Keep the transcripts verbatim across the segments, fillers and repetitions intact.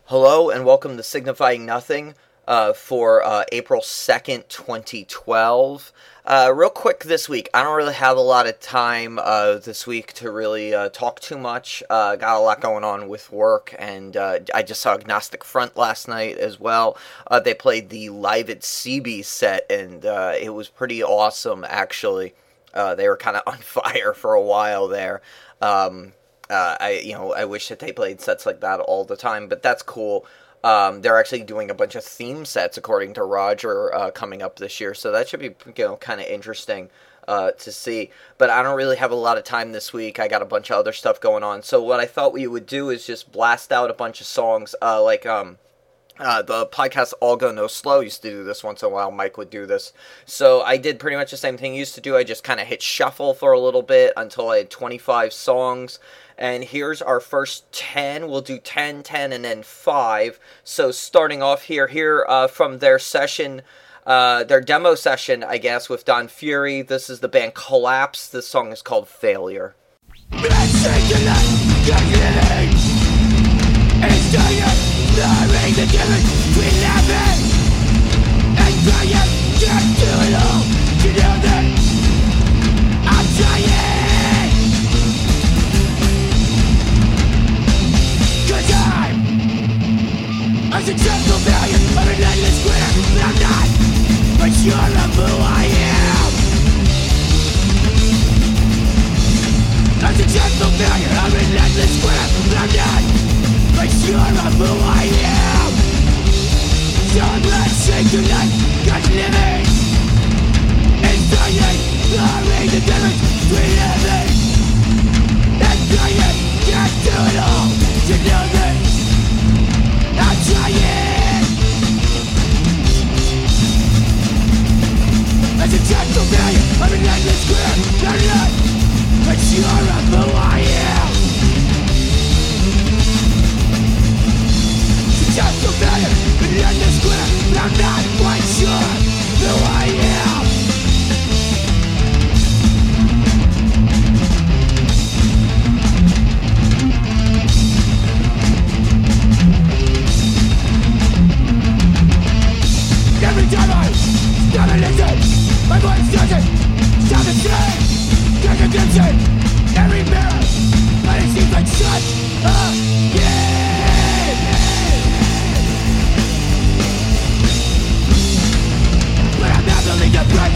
Hello and welcome to Signifying Nothing uh, for uh, April second, twenty twelve. Uh, real quick this week, I don't really have a lot of time uh, this week to really uh, talk too much. Uh, got a lot going on with work, and uh, I just saw Agnostic Front last night as well. Uh, they played the Live at C B set, and uh, it was pretty awesome, actually. Uh, they were kind of on fire for a while there. Um, Uh, I you know I wish that they played sets like that all the time, but that's cool. Um, they're actually doing a bunch of theme sets according to Roger uh, coming up this year, so that should be you know kind of interesting uh, to see. But I don't really have a lot of time this week. I got a bunch of other stuff going on. So what I thought we would do is just blast out a bunch of songs, uh, like um. Uh, the podcast All Go No Slow used to do this once in a while. Mike would do this. So I did pretty much the same thing he used to do. I just kind of hit shuffle for a little bit until I had twenty-five songs. And here's our first ten. We'll do ten, ten, and then five. So starting off here, here uh, from their session, uh, their demo session, I guess, with Don Fury. This is the band Collapse. This song is called Failure. Blurring the difference between living and trying. Can't do it all. You know that I'm trying. Cause I'm a successful failure of an endless quitter. I'm not but sure of who I am. A successful failure of an endless quitter. I'm not but sure of who I am. So let's sing tonight, cause living is dying. Blurring the difference between living and dying. Can't do it all, you know that I'm trying. As a gentle failure of an endless career, I'm not but sure of who I am. Just so better, but in this square, but I'm not quite sure who I am. Every time I stop and listen, my voice doesn't sound the same. There's a condition, every mirror, but it seems like such a game. Believe the breath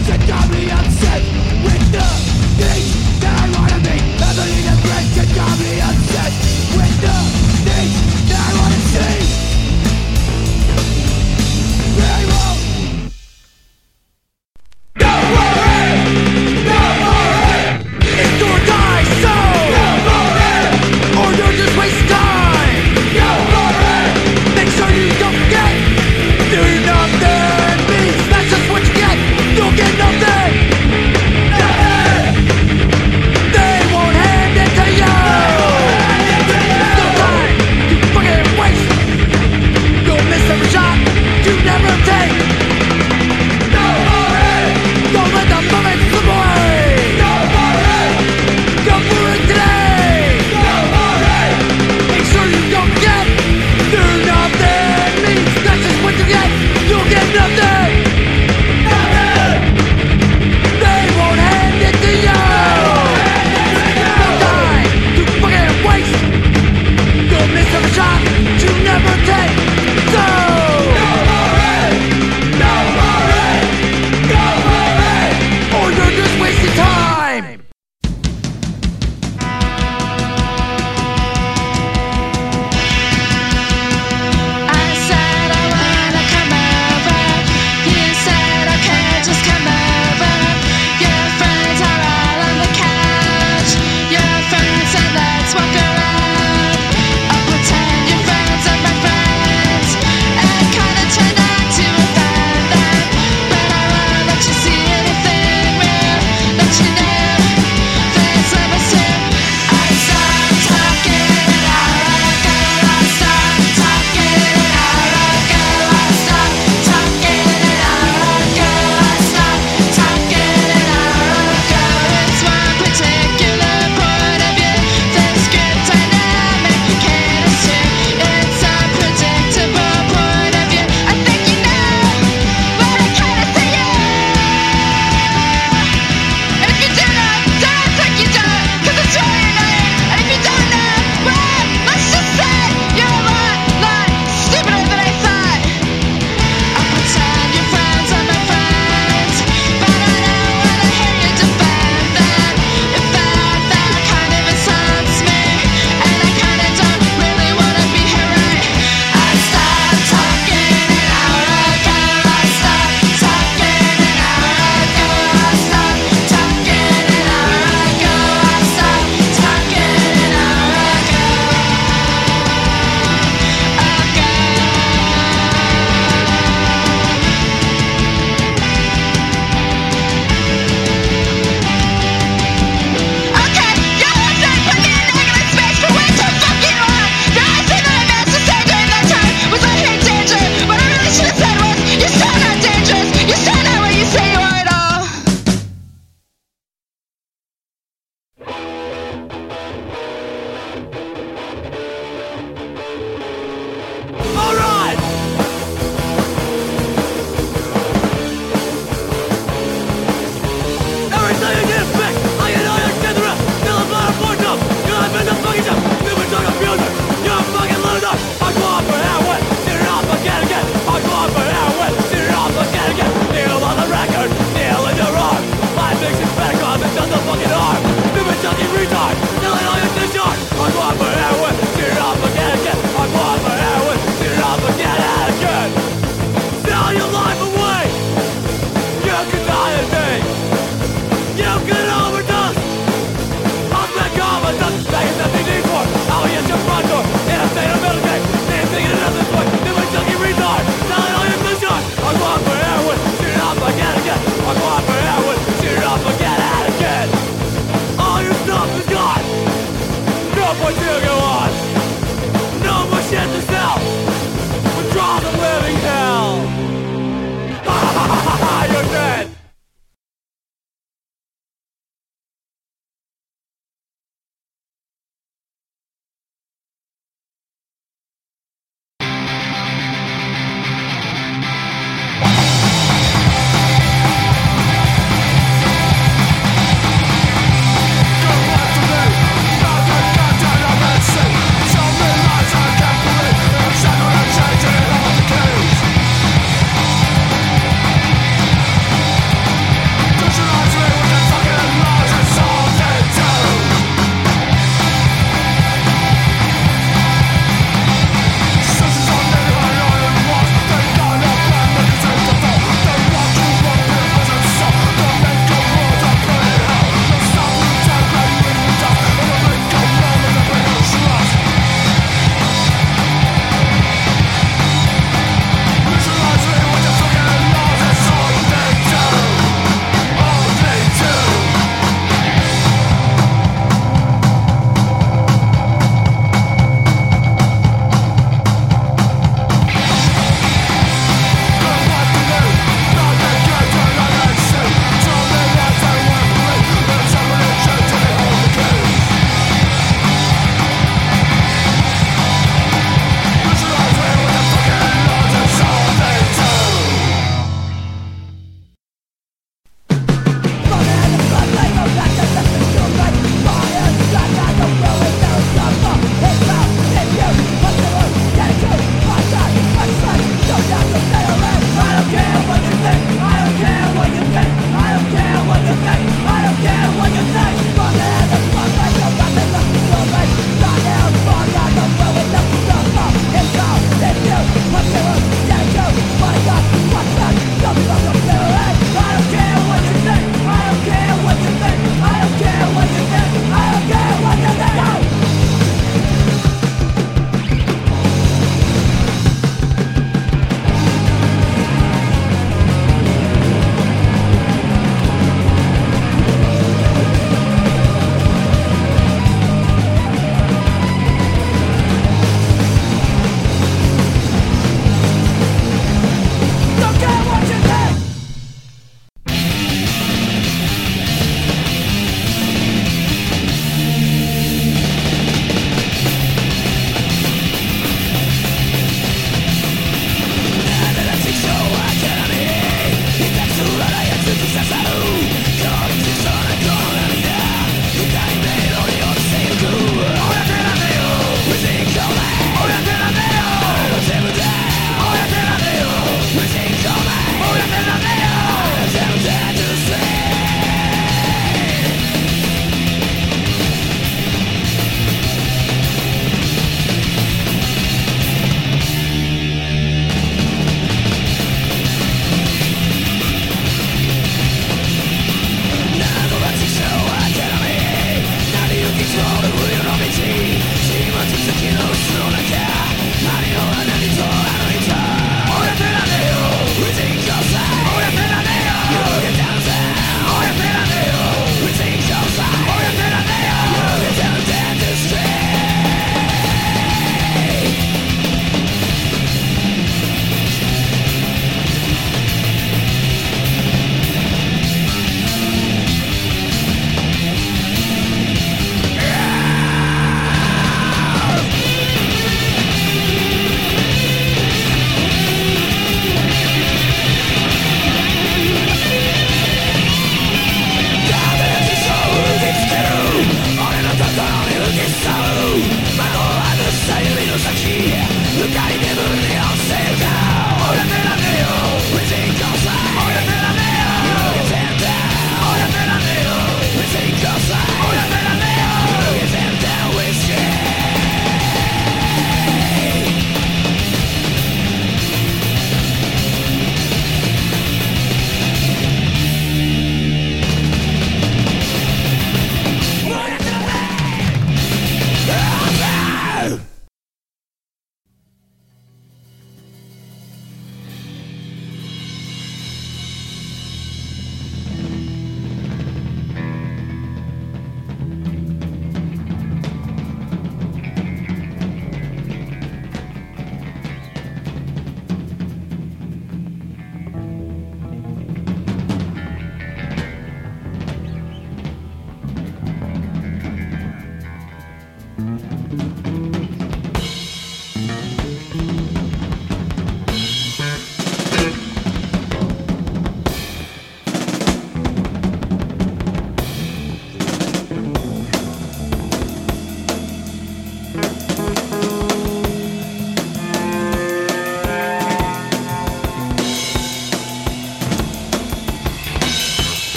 yourself. Withdraw the living hell. You're dead. Show me lies I can't believe.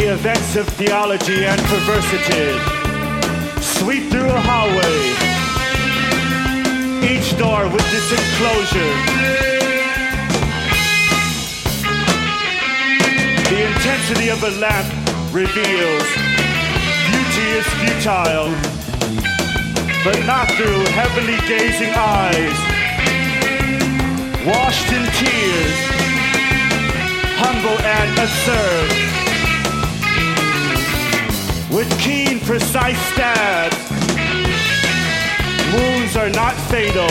the events of theology and perversity. Sweep through a hallway, each door with this enclosure. The intensity of a lamp reveals beauty is futile, but not through heavily gazing eyes. Washed in tears, humble and absurd, with keen, precise stabs. Wounds are not fatal,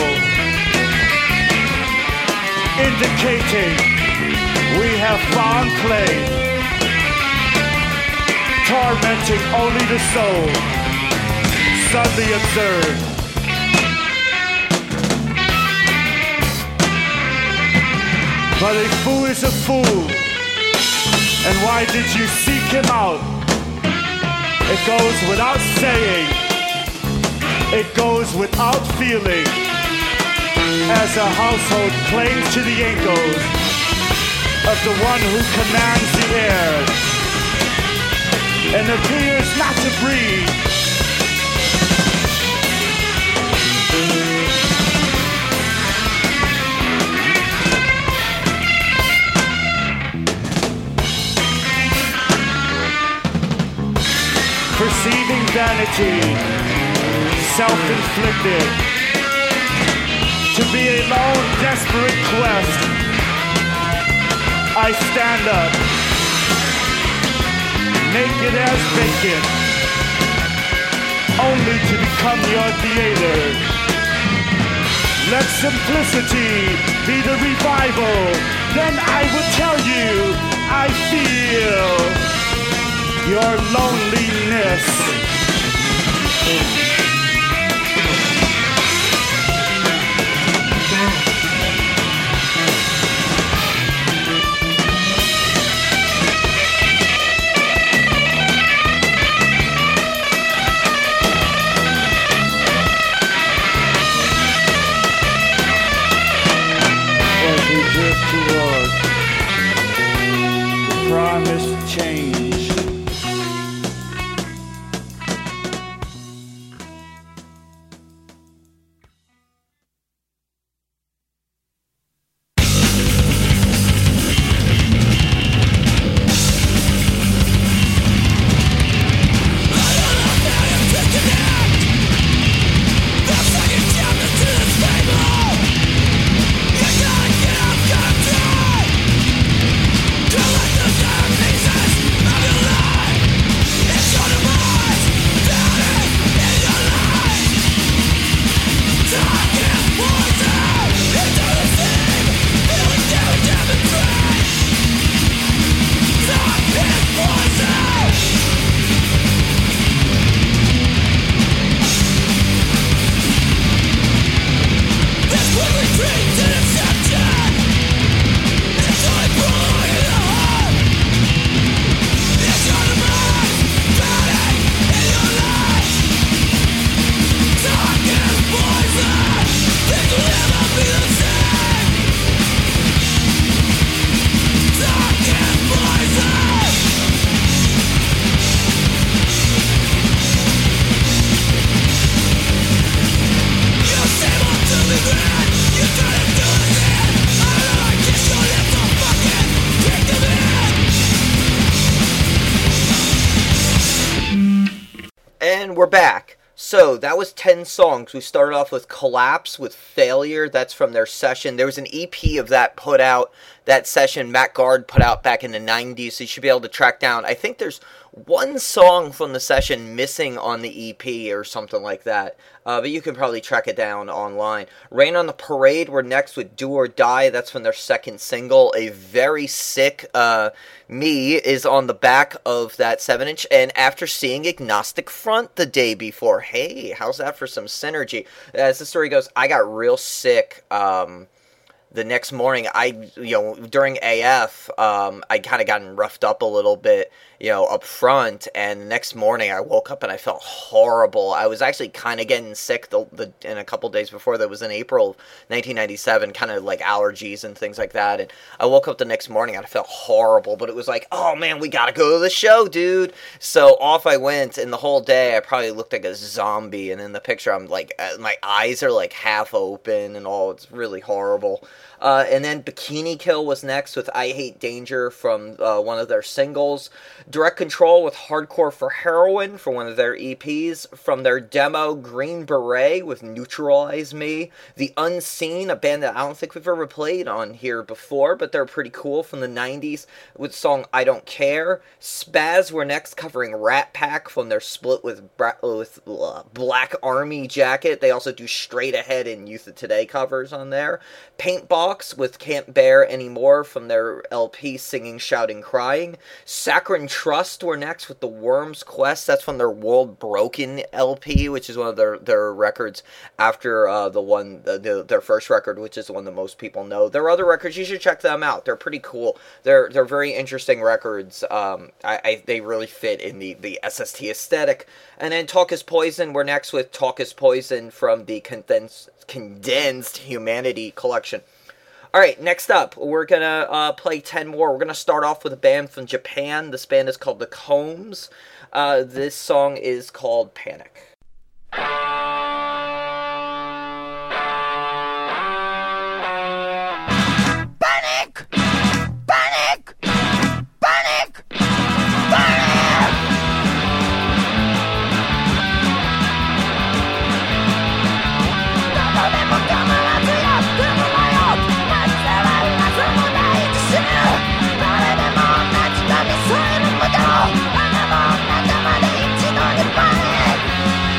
indicating we have found play, tormenting only the soul. Subtly observed. But a fool is a fool. And why did you seek him out? It goes without saying. It goes without feeling. As a household clings to the ankles of the one who commands the air and appears not to breathe. Perceiving vanity, self-inflicted, to be a lone, desperate quest, I stand up, naked as vacant, only to become your theater. Let simplicity be the revival, then I will tell you I feel your loneliness. As we drift toward the promised change. And we're back. So, that was ten songs. We started off with Collapse, with Failure. That's from their session. There was an E P of that put out, that session Matt Guard put out back in the nineties, so you should be able to track down. I think there's one song from the session missing on the E P or something like that. Uh, but you can probably track it down online. Rain on the Parade were next with Do or Die. That's from their second single. A very sick uh, Me is on the back of that seven inch. And after seeing Agnostic Front the day before, hey, how's that for some synergy? As the story goes, I got real sick um, the next morning. I, you know, during A F, um, I kind of gotten roughed up a little bit. you know, up front, and the next morning I woke up and I felt horrible. I was actually kind of getting sick the, the in a couple days before. That was in April nineteen ninety-seven, kind of like allergies and things like that, and I woke up the next morning and I felt horrible, but it was like, oh man, we gotta go to the show, dude. So off I went, and the whole day I probably looked like a zombie, and in the picture I'm like, my eyes are like half open and all. It's really horrible. Uh, and then Bikini Kill was next with I Hate Danger from uh, one of their singles. Direct Control with Hardcore for Heroin for one of their E Ps. From their demo, Green Beret with Neutralize Me. The Unseen, a band that I don't think we've ever played on here before, but they're pretty cool, from the nineties with the song I Don't Care. Spaz were next, covering Rat Pack from their split with, Bra- with uh, Black Army Jacket. They also do Straight Ahead and Youth of Today covers on there. Paintbox with Can't Bear Anymore from their L P Singing, Shouting, Crying. Saccharine Trust were next with The Worm's Quest. That's from their World Broken L P, which is one of their, their records after uh, the one, the, the, their first record, which is the one that most people know. Their other records, you should check them out. They're pretty cool. They're they're very interesting records. Um, I, I they really fit in the, the S S T aesthetic. And then Talk is Poison, we're next with Talk is Poison from the Condensed, Condensed Humanity collection. Alright, next up, we're going to uh, play ten more. We're going to start off with a band from Japan. This band is called The Combs. Uh, this song is called Panic. Panic! Panic! Panic! Panic! Panic!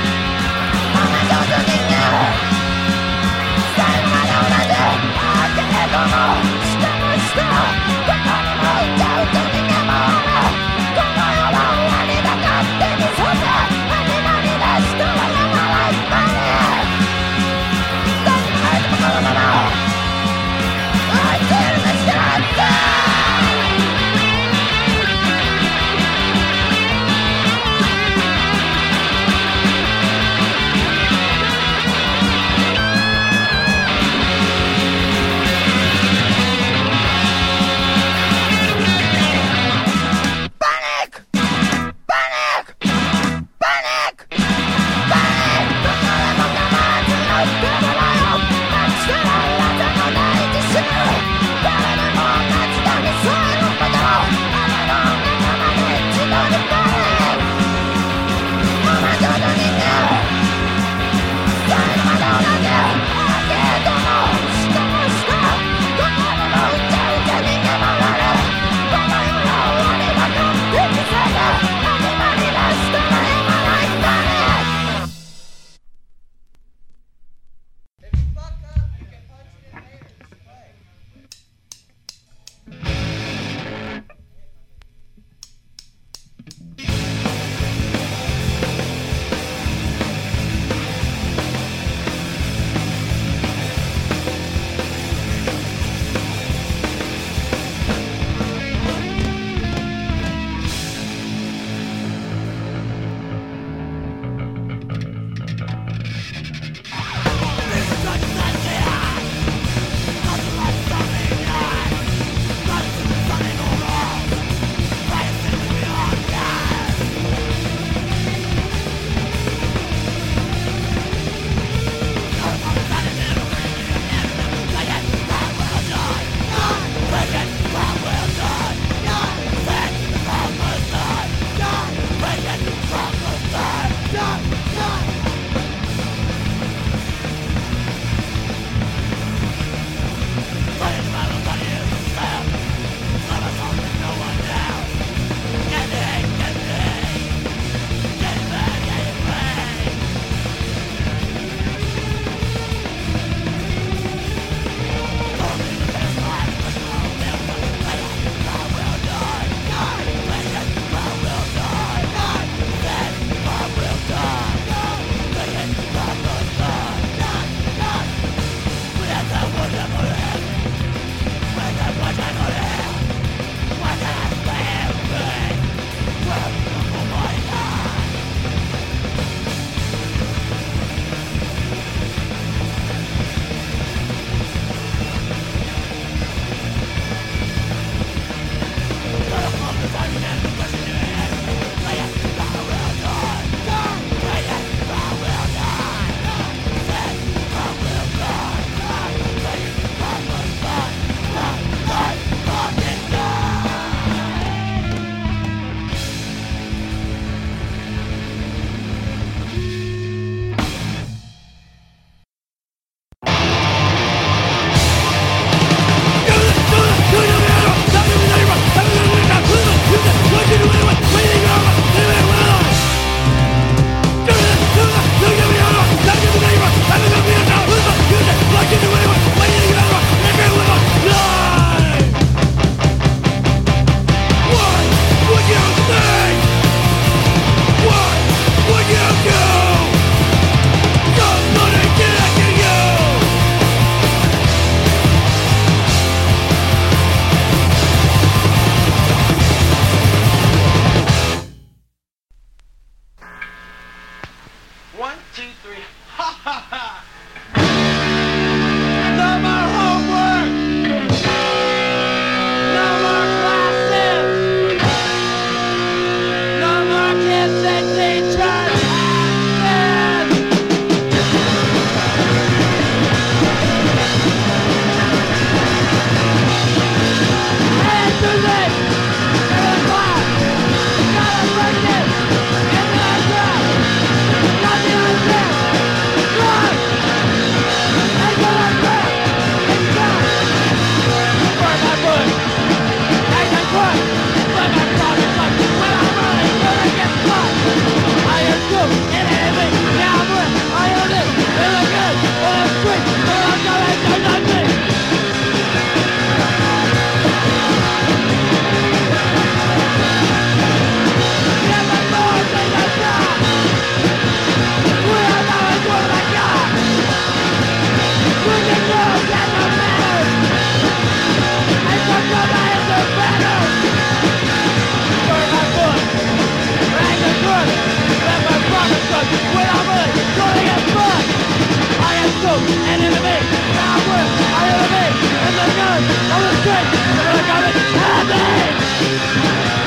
own enemy. Power, I enemy, and the gun, I was straight, and I got it heavy.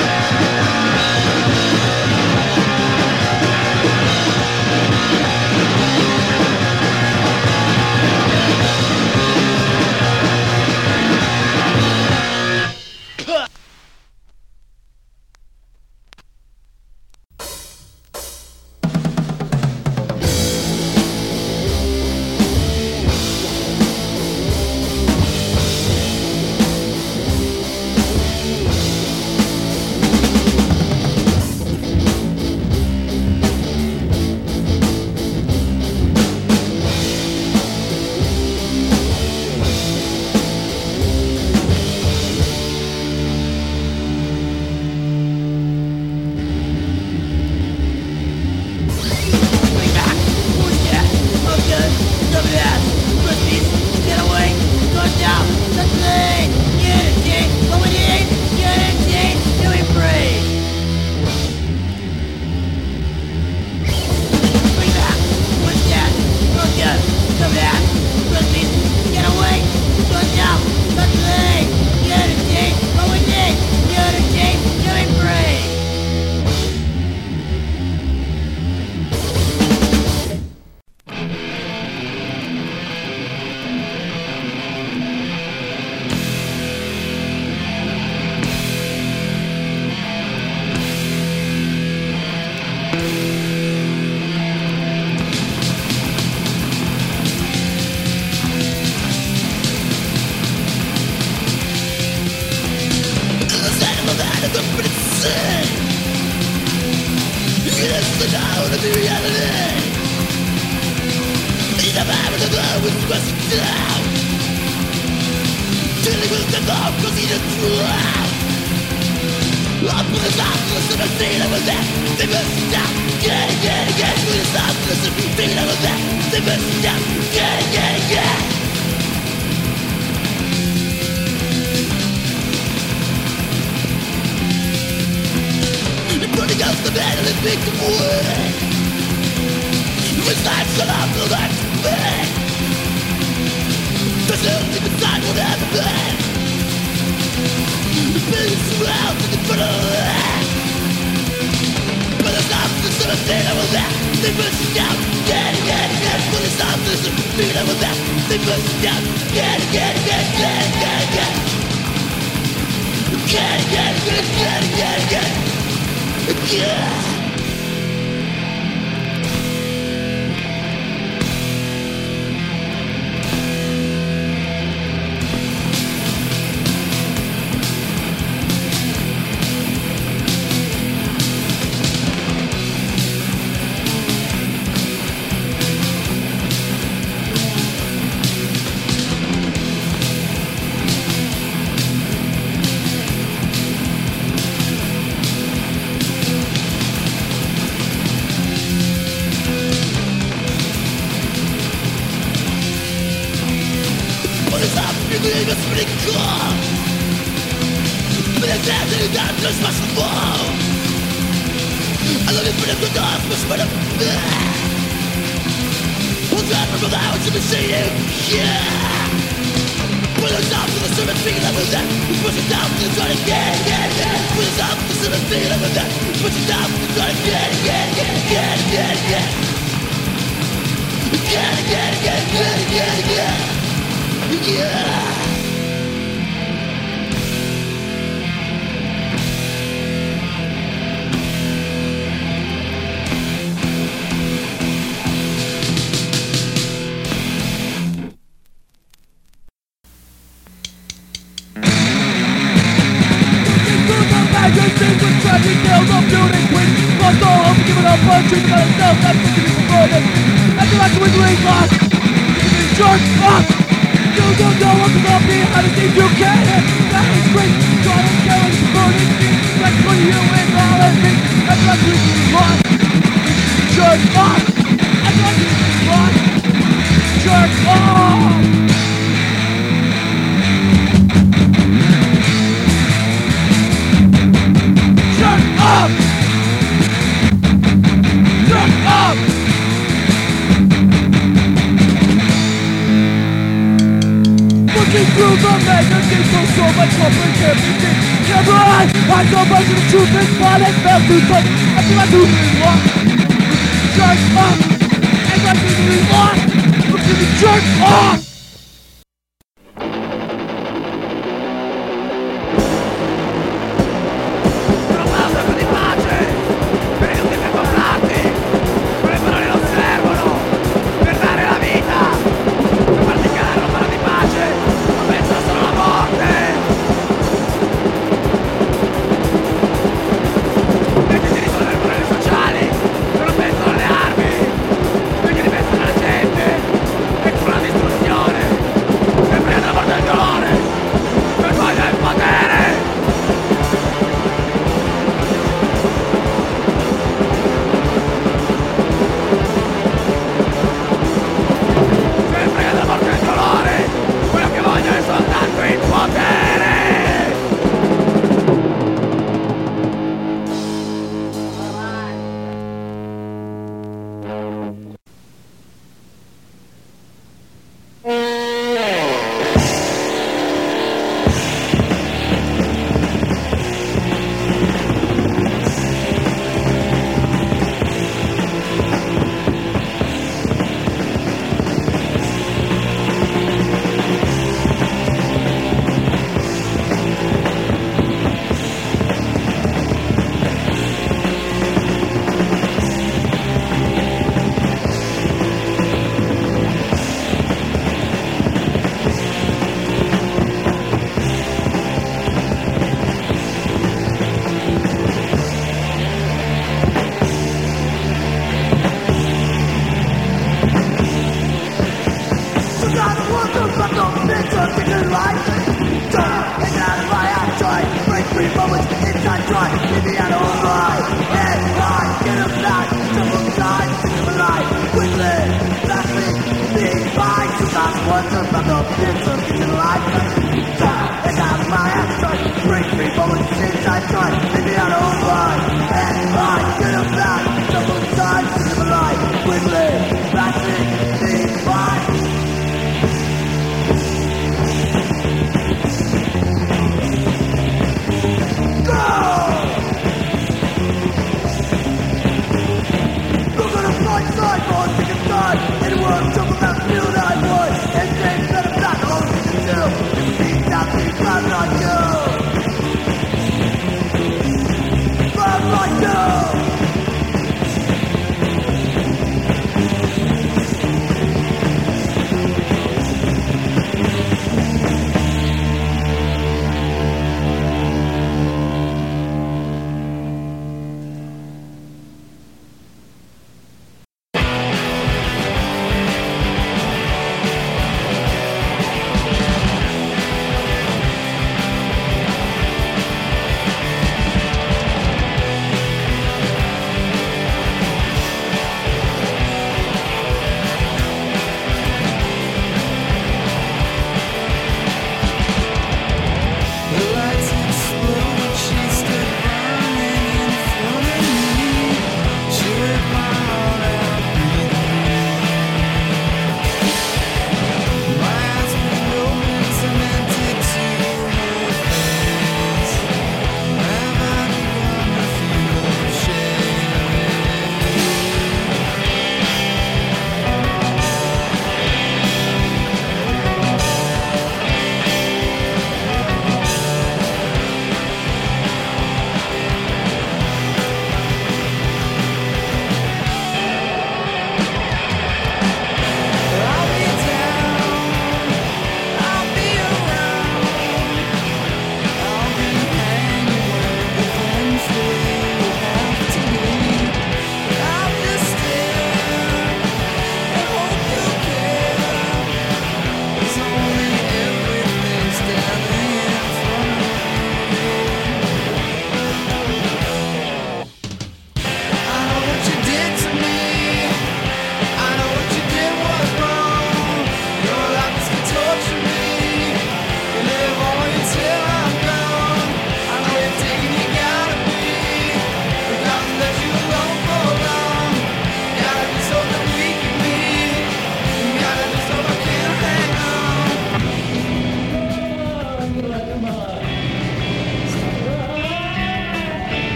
Through the magazine for so much comfort can't be seen. Never I, I go back to the truth and find it fell too tough. I feel like doing what? Jerk off! And I do doing what? Look at me jerk off!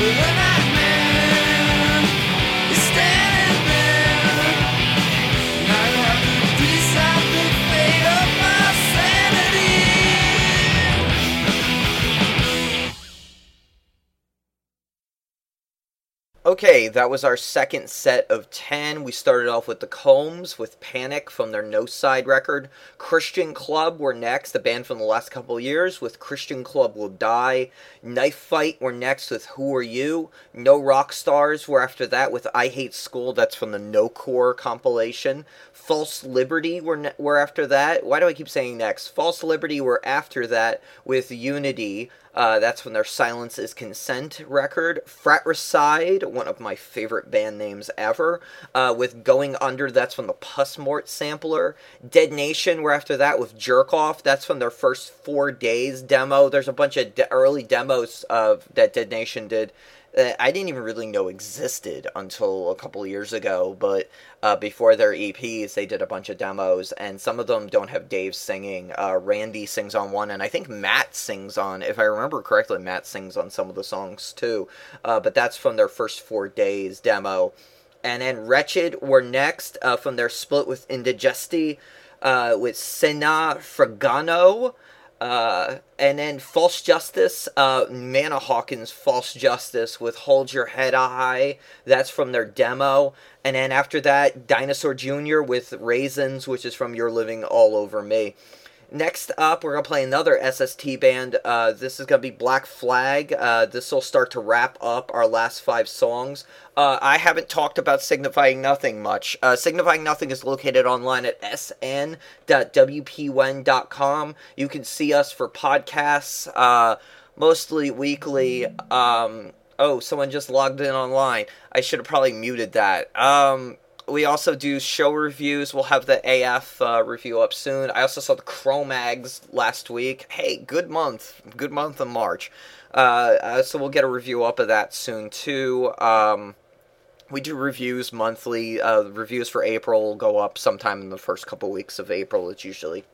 Okay, that was our second set of ten. We started off with the Combs with Panic from their No Side record. Christian Club were next, a band from the last couple of years, with Christian Club Will Die. Knife Fight were next with Who Are You? No Rock Stars were after that with I Hate School, that's from the No Core compilation. False Liberty were, ne- were after that. Why do I keep saying next? False Liberty were after that with Unity. Uh, that's from their Silence is Consent record. Fratricide, one of my favorite band names ever, uh, with Going Under, that's from the Pussmort sampler. Dead Nation were after that with Jerk Off, that's from their first Four Days demo. There's a bunch of de- early demos of that Dead Nation did that I didn't even really know existed until a couple years ago, but uh, before their E Ps, they did a bunch of demos, and some of them don't have Dave singing. Uh, Randy sings on one, and I think Matt sings on, if I remember correctly, Matt sings on some of the songs too, uh, but that's from their first Four Days demo. And then Wretched were next, uh, from their split with Indigesti, uh, with Sena Fragano. Uh, and then False Justice, uh, Mana Hawkins False Justice with Hold Your Head High, that's from their demo. And then after that, Dinosaur Junior with Raisins, which is from You're Living All Over Me. Next up, we're going to play another S S T band. Uh, this is going to be Black Flag. Uh, this will start to wrap up our last five songs. Uh, I haven't talked about Signifying Nothing much. Uh, Signifying Nothing is located online at s n dot w p w e n dot com. You can see us for podcasts, uh, mostly weekly. Um, oh, someone just logged in online. I should have probably muted that. Um... We also do show reviews. We'll have the A F uh, review up soon. I also saw the Cro-Mags last week. Hey, good month. Good month of March. Uh, uh, so we'll get a review up of that soon, too. Um, we do reviews monthly. Uh, reviews for April will go up sometime in the first couple weeks of April. It's usually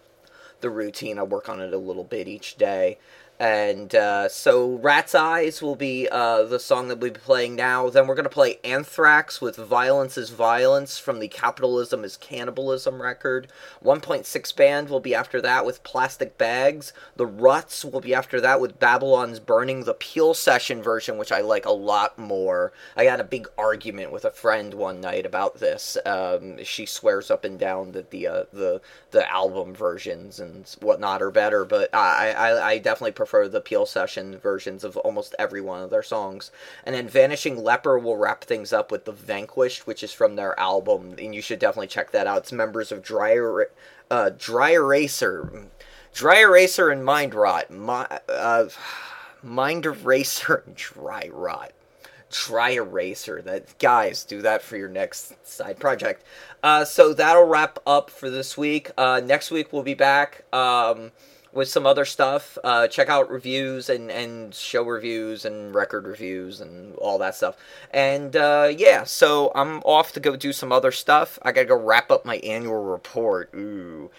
the routine. I work on it a little bit each day. And uh, so Rat's Eyes will be uh, the song that we'll be playing now. Then we're going to play Anthrax with Violence is Violence from the Capitalism is Cannibalism record. one point six Band will be after that with Plastic Bags. The Ruts will be after that with Babylon's Burning, the Peel Session version, which I like a lot more. I had a big argument with a friend one night about this. Um, she swears up and down that the uh, the the album versions and whatnot are better, but I, I, I definitely prefer for the Peel Session versions of almost every one of their songs. And then Vanishing Leper will wrap things up with The Vanquished, which is from their album, and you should definitely check that out. It's members of Dry, uh, Dry Eraser, Dry Eraser and Mind Rot, My, uh, Mind Eraser and Dry Rot. Dry Eraser. That, guys, do that for your next side project. Uh, so that'll wrap up for this week. Uh, next week we'll be back. Um... with some other stuff. Uh, check out reviews and, and show reviews and record reviews and all that stuff. And, uh, yeah, so I'm off to go do some other stuff. I gotta go wrap up my annual report. Ooh.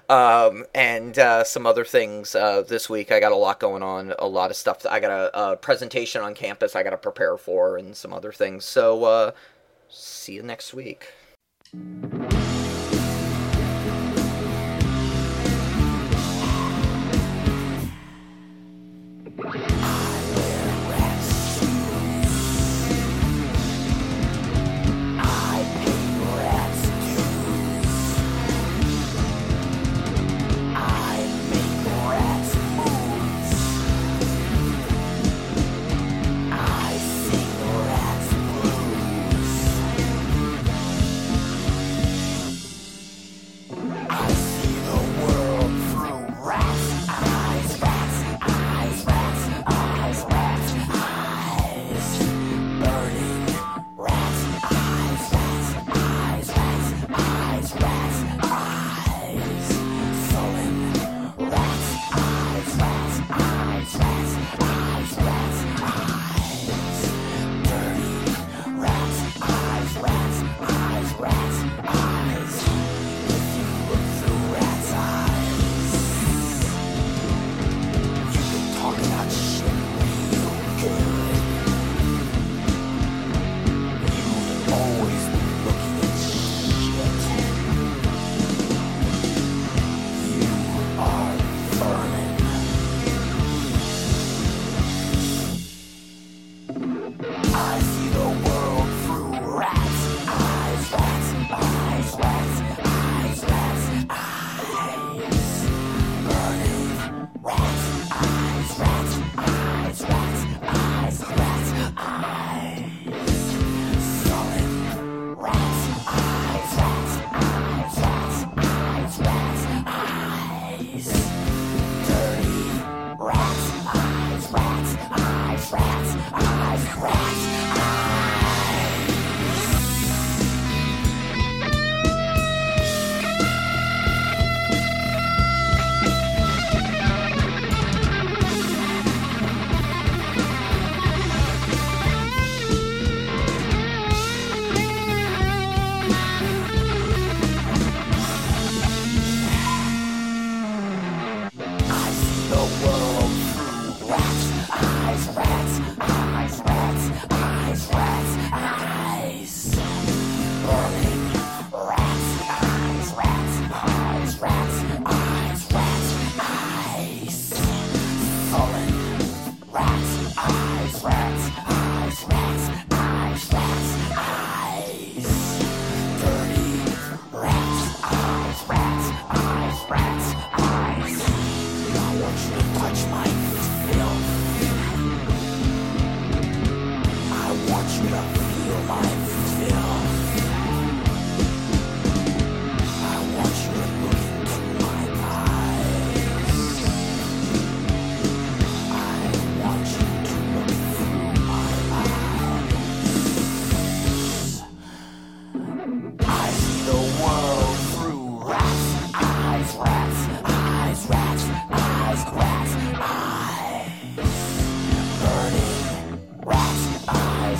Um, and, uh, some other things, uh, this week. I got a lot going on, a lot of stuff. I got a, a presentation on campus I gotta prepare for and some other things. So, uh, see you next week.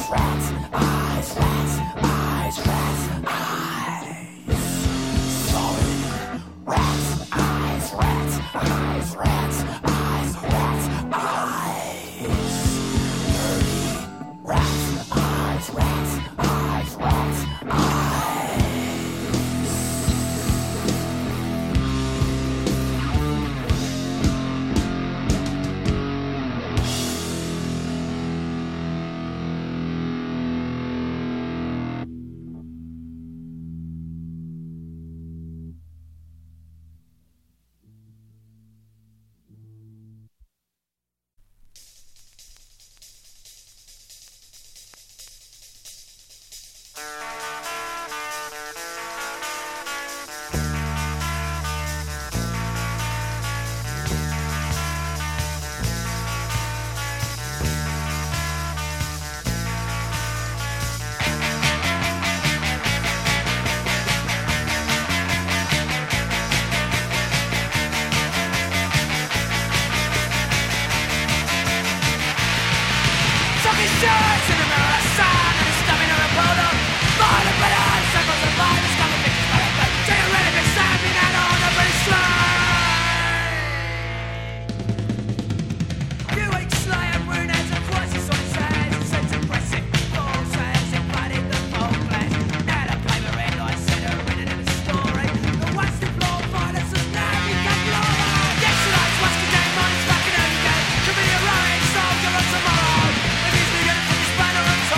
Tomorrow, if he's bigger than the spider and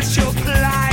special plight.